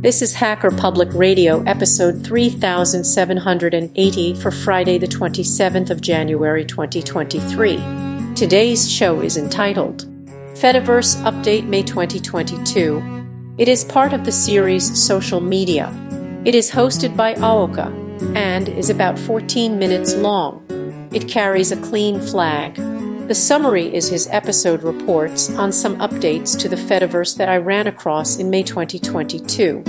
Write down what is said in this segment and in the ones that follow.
This is Hacker Public Radio, episode 3780 for Friday, the 27th of January, 2023. Today's show is entitled Fediverse Update May 2022. It is part of the series Social Media. It is hosted by Aoka and is about 14 minutes long. It carries a clean flag. The summary is his episode reports on some updates to the Fediverse that I ran across in May 2022.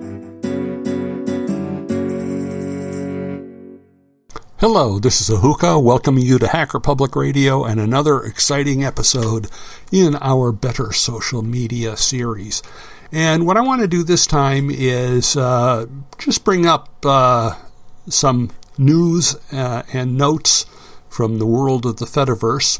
Hello, this is Ahuka, welcoming you to Hacker Public Radio and another exciting episode in our Better Social Media series. And what I want to do this time is just bring up some news and notes from the world of the Fediverse.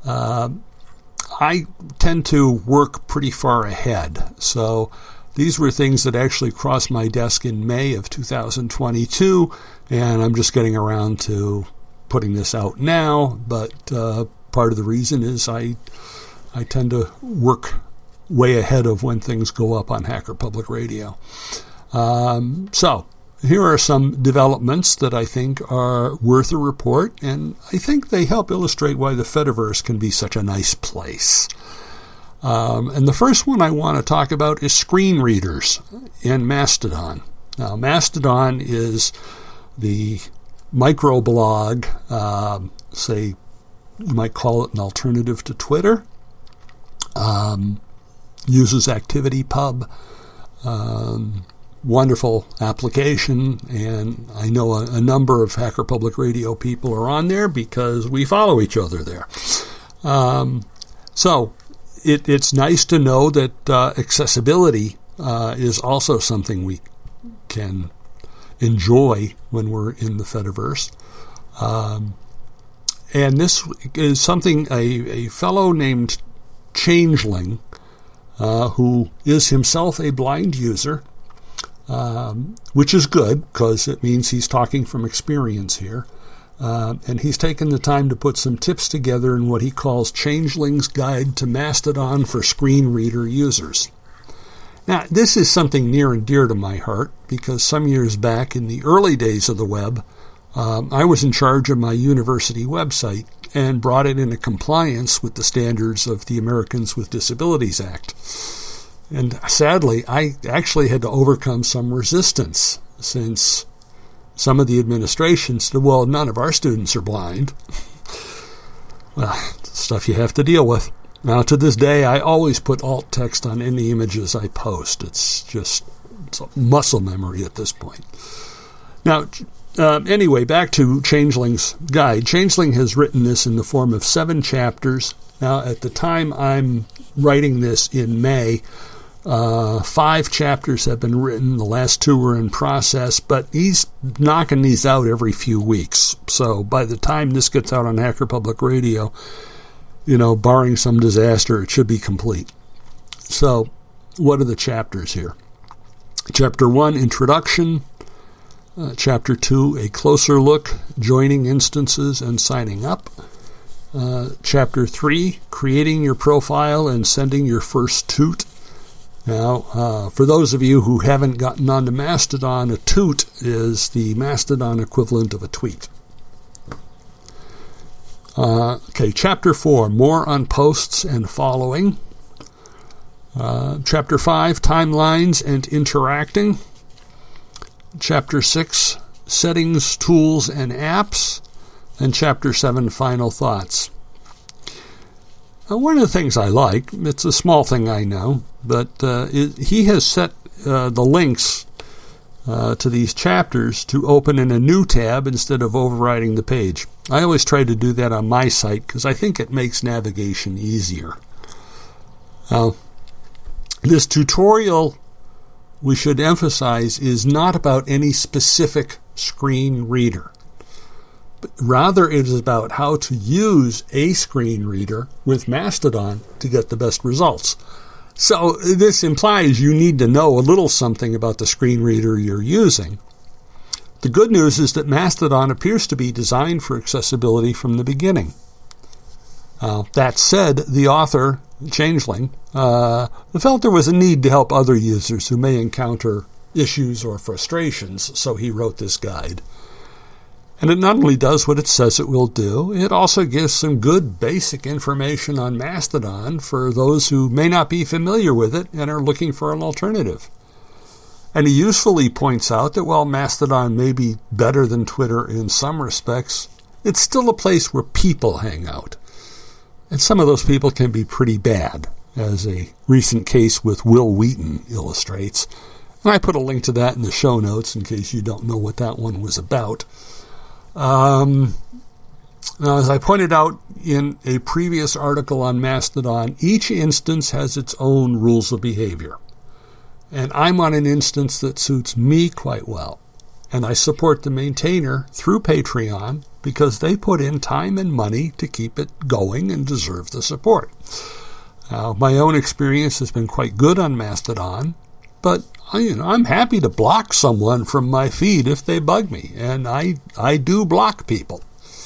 I tend to work pretty far ahead, so these were things that actually crossed my desk in May of 2022, and I'm just getting around to putting this out now, but part of the reason is I tend to work way ahead of when things go up on Hacker Public Radio. So here are some developments that I think are worth a report, and I think they help illustrate why the Fediverse can be such a nice place. And the first one I want to talk about is screen readers in Mastodon. Now, Mastodon is the microblog, say you might call it an alternative to Twitter, uses ActivityPub, wonderful application, and I know a number of Hacker Public Radio people are on there because we follow each other there. So it's nice to know that accessibility is also something we can enjoy when we're in the Fediverse. And this is something a fellow named Changeling, who is himself a blind user, which is good because it means he's talking from experience here. And he's taken the time to put some tips together in what he calls Changeling's Guide to Mastodon for Screen Reader Users. Now, this is something near and dear to my heart because some years back in the early days of the web, I was in charge of my university website and brought it into compliance with the standards of the Americans with Disabilities Act. And sadly, I actually had to overcome some resistance since some of the administration said, well, none of our students are blind. Well, stuff you have to deal with. Now, to this day, I always put alt text on any images I post. It's muscle memory at this point. Now, anyway, back to Changeling's Guide. Changeling has written this in the form of 7 chapters. Now, at the time I'm writing this in May, 5 chapters have been written. The last 2 are in process, but he's knocking these out every few weeks. So by the time this gets out on Hacker Public Radio, barring some disaster, it should be complete. So what are the chapters here? Chapter 1, Introduction. Chapter 2, A Closer Look, Joining Instances and Signing Up. Chapter 3, Creating Your Profile and Sending Your First Toot. Now, for those of you who haven't gotten onto Mastodon, a toot is the Mastodon equivalent of a tweet. Chapter 4, More on Posts and Following. Chapter 5, Timelines and Interacting. Chapter 6, Settings, Tools, and Apps. And Chapter 7, Final Thoughts. One of the things I like, it's a small thing I know, but he has set the links to these chapters to open in a new tab instead of overriding the page. I always try to do that on my site because I think it makes navigation easier. This tutorial, we should emphasize, is not about any specific screen reader. Rather, it is about how to use a screen reader with Mastodon to get the best results. So this implies you need to know a little something about the screen reader you're using. The good news is that Mastodon appears to be designed for accessibility from the beginning. That said, the author, Changeling, felt there was a need to help other users who may encounter issues or frustrations, so he wrote this guide. And it not only does what it says it will do, it also gives some good basic information on Mastodon for those who may not be familiar with it and are looking for an alternative. And he usefully points out that while Mastodon may be better than Twitter in some respects, it's still a place where people hang out. And some of those people can be pretty bad, as a recent case with Will Wheaton illustrates. And I put a link to that in the show notes in case you don't know what that one was about. Now, as I pointed out in a previous article on Mastodon, each instance has its own rules of behavior. And I'm on an instance that suits me quite well. And I support the maintainer through Patreon because they put in time and money to keep it going and deserve the support. My own experience has been quite good on Mastodon, but I'm happy to block someone from my feed if they bug me, and I do block people.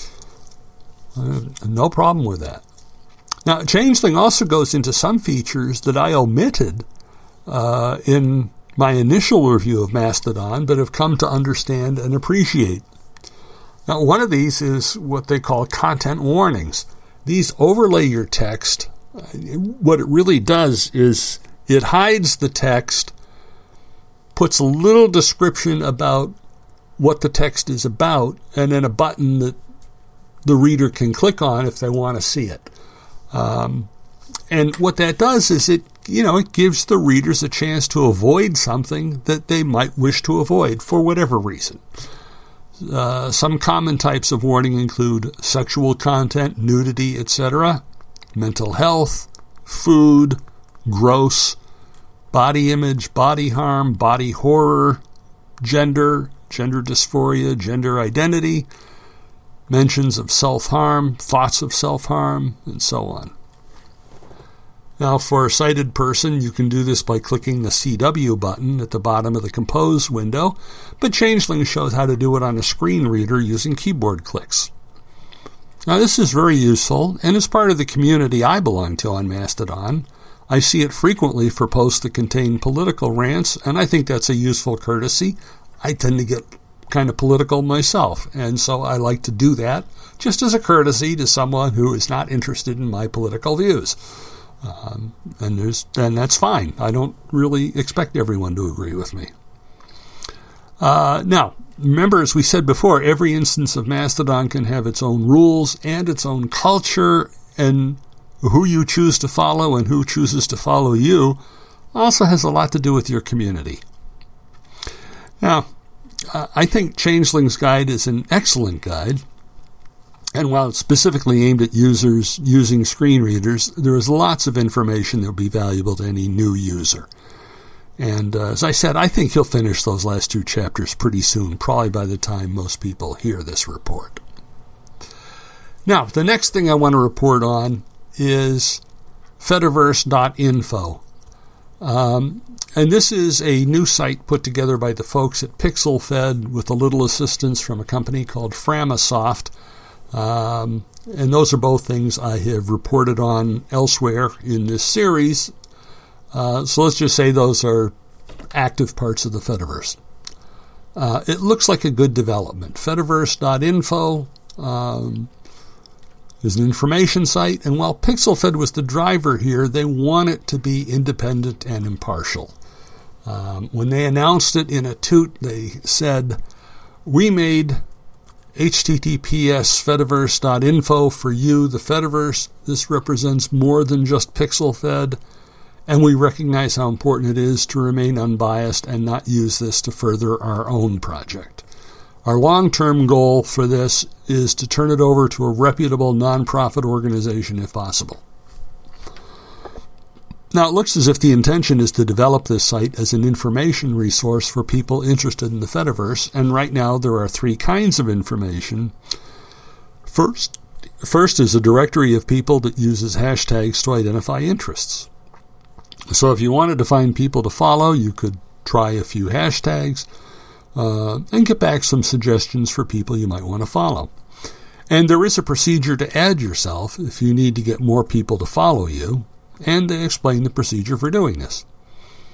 No problem with that. Now, Changeling also goes into some features that I omitted in my initial review of Mastodon, but have come to understand and appreciate. Now, one of these is what they call content warnings. These overlay your text. What it really does is it hides the text, puts a little description about what the text is about, and then a button that the reader can click on if they want to see it. And what that does is it gives the readers a chance to avoid something that they might wish to avoid for whatever reason. Some common types of warning include sexual content, nudity, etc., mental health, food, gross, body image, body harm, body horror, gender dysphoria, gender identity, mentions of self-harm, thoughts of self-harm, and so on. Now, for a sighted person, you can do this by clicking the CW button at the bottom of the Compose window, but Changeling shows how to do it on a screen reader using keyboard clicks. Now, this is very useful, and as part of the community I belong to on Mastodon, I see it frequently for posts that contain political rants, and I think that's a useful courtesy. I tend to get kind of political myself, and so I like to do that just as a courtesy to someone who is not interested in my political views. And that's fine. I don't really expect everyone to agree with me. Now, remember, as we said before, every instance of Mastodon can have its own rules and its own culture, and who you choose to follow and who chooses to follow you also has a lot to do with your community. Now, I think Changeling's Guide is an excellent guide. And while it's specifically aimed at users using screen readers, there is lots of information that will be valuable to any new user. And as I said, I think he'll finish those last 2 chapters pretty soon, probably by the time most people hear this report. Now, the next thing I want to report on is Fediverse.info. And this is a new site put together by the folks at PixelFed with a little assistance from a company called Framasoft. And those are both things I have reported on elsewhere in this series. So let's just say those are active parts of the Fediverse. It looks like a good development. Fediverse.info is an information site, and while PixelFed was the driver here, they want it to be independent and impartial. When they announced it in a toot, they said, "We made HTTPS Fediverse.info for you, the Fediverse. This represents more than just PixelFed, and we recognize how important it is to remain unbiased and not use this to further our own project. Our long-term goal for this is to turn it over to a reputable nonprofit organization if possible." Now, it looks as if the intention is to develop this site as an information resource for people interested in the Fediverse, and right now there are 3 kinds of information. First is a directory of people that uses hashtags to identify interests. So if you wanted to find people to follow, you could try a few hashtags and get back some suggestions for people you might want to follow. And there is a procedure to add yourself if you need to get more people to follow you, and they explain the procedure for doing this.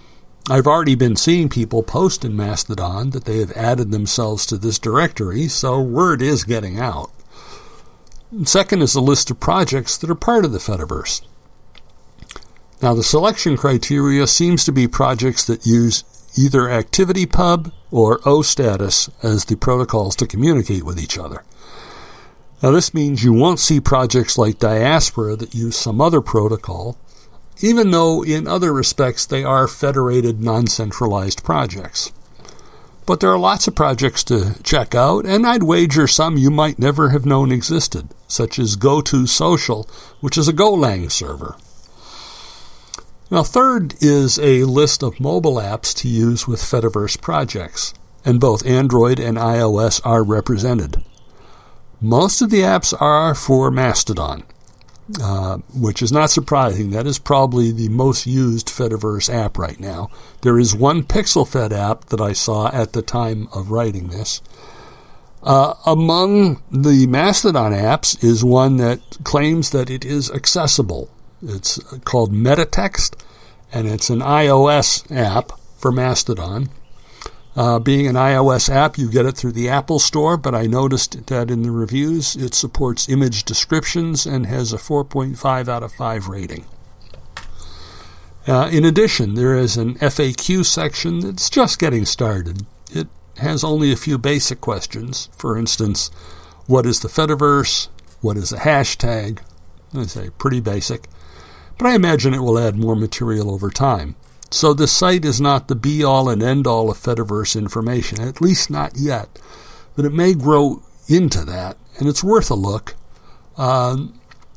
I've already been seeing people post in Mastodon that they have added themselves to this directory, so word is getting out. Second is a list of projects that are part of the Fediverse. Now, the selection criteria seems to be projects that use either ActivityPub or OStatus as the protocols to communicate with each other. Now, this means you won't see projects like Diaspora that use some other protocol, even though in other respects they are federated, non-centralized projects. But there are lots of projects to check out, and I'd wager some you might never have known existed, such as GoToSocial, which is a Golang server. Now, third is a list of mobile apps to use with Fediverse projects, and both Android and iOS are represented. Most of the apps are for Mastodon, which is not surprising. That is probably the most used Fediverse app right now. There is one PixelFed app that I saw at the time of writing this. Among the Mastodon apps is one that claims that it is accessible. It's called Metatext, and it's an iOS app for Mastodon. Being an iOS app, you get it through the Apple Store, but I noticed that in the reviews it supports image descriptions and has a 4.5 out of 5 rating. In addition, there is an FAQ section that's just getting started. It has only a few basic questions. For instance, what is the Fediverse? What is a hashtag? I say pretty basic. But I imagine it will add more material over time. So the site is not the be-all and end-all of Fediverse information, at least not yet. But it may grow into that, and it's worth a look. And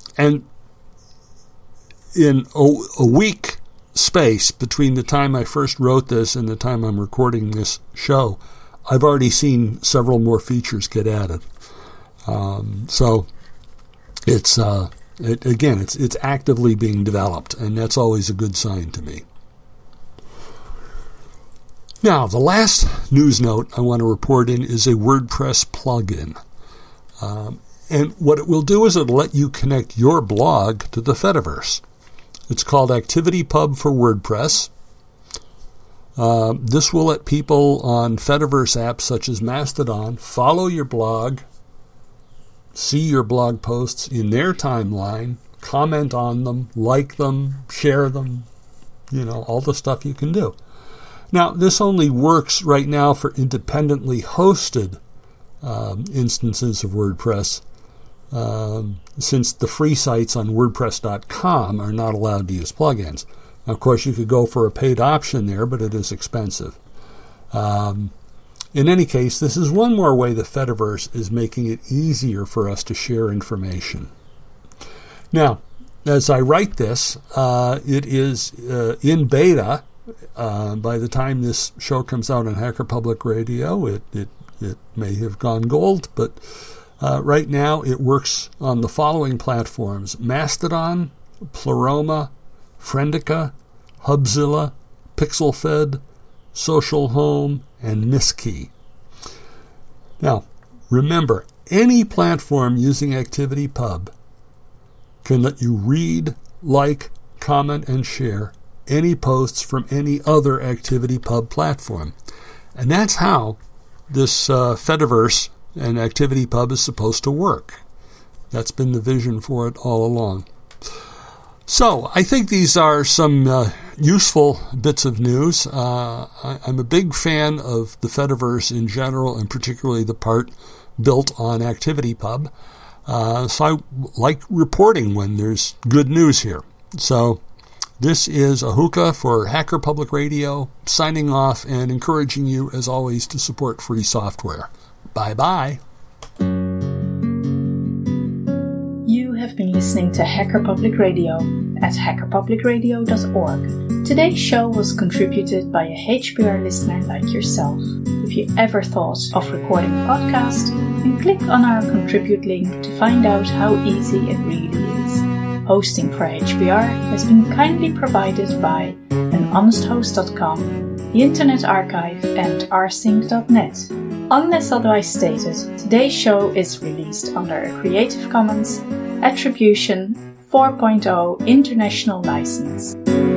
in a week space between the time I first wrote this and the time I'm recording this show, I've already seen several more features get added. So it's it's actively being developed, and that's always a good sign to me. Now, the last news note I want to report in is a WordPress plugin. And what it will do is it'll let you connect your blog to the Fediverse. It's called ActivityPub for WordPress. This will let people on Fediverse apps such as Mastodon follow your blog, see your blog posts in their timeline, comment on them, like them, share them, all the stuff you can do. Now, this only works right now for independently hosted instances of WordPress, since the free sites on WordPress.com are not allowed to use plugins. Now, of course, you could go for a paid option there, but it is expensive. In any case, this is one more way the Fediverse is making it easier for us to share information. Now, as I write this, it is in beta. By the time this show comes out on Hacker Public Radio, it may have gone gold, but right now it works on the following platforms: Mastodon, Pleroma, Friendica, Hubzilla, PixelFed, Social Home, and Misskey. Now, remember, any platform using ActivityPub can let you read, like, comment, and share any posts from any other ActivityPub platform. And that's how this Fediverse and ActivityPub is supposed to work. That's been the vision for it all along. So, I think these are some useful bits of news. I'm a big fan of the Fediverse in general, and particularly the part built on ActivityPub. So I like reporting when there's good news here. So, this is Ahuka for Hacker Public Radio, signing off and encouraging you, as always, to support free software. Bye-bye. You have been listening to Hacker Public Radio at hackerpublicradio.org. Today's show was contributed by a HPR listener like yourself. If you ever thought of recording a podcast, then click on our Contribute link to find out how easy it really is. Hosting for HPR has been kindly provided by anhonesthost.com, the Internet Archive, and rsync.net. Unless otherwise stated, today's show is released under a Creative Commons Attribution 4.0 International License.